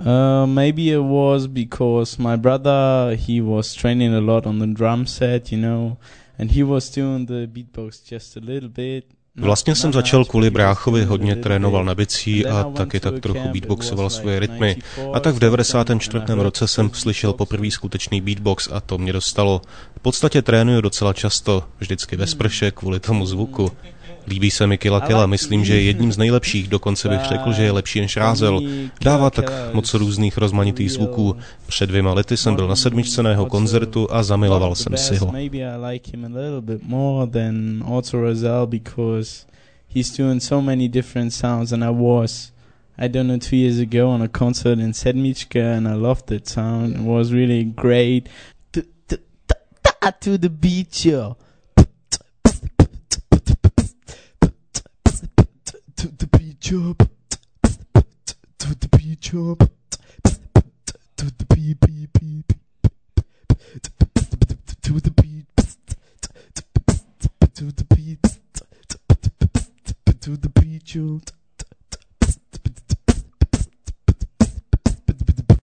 Maybe it was because my brother, he was training a lot on the drum set, and he was doing the beatbox just a little bit. Vlastně jsem začal kvůli bráchovi, hodně trénoval na bicí a taky tak trochu beatboxoval svoje rytmy. A tak v 94. roce jsem slyšel poprvé skutečný beatbox a to mě dostalo. V podstatě trénuju docela často, vždycky ve sprše kvůli tomu zvuku. Líbí se mi Kill la Kill, myslím, že je jedním z nejlepších, dokonce bych řekl, že je lepší než Rázel. Dává tak moc různých rozmanitých zvuků. Před 2 lety jsem byl na 7. na jeho koncertu a zamiloval jsem si ho. I don't know, 2 years ago on a concert in Sedmička and I loved that sound. It was really great. To the beat, yo. To the beat, yo. To the beat, yo. To the beat, to the beat, to the beat, to the beat, yo.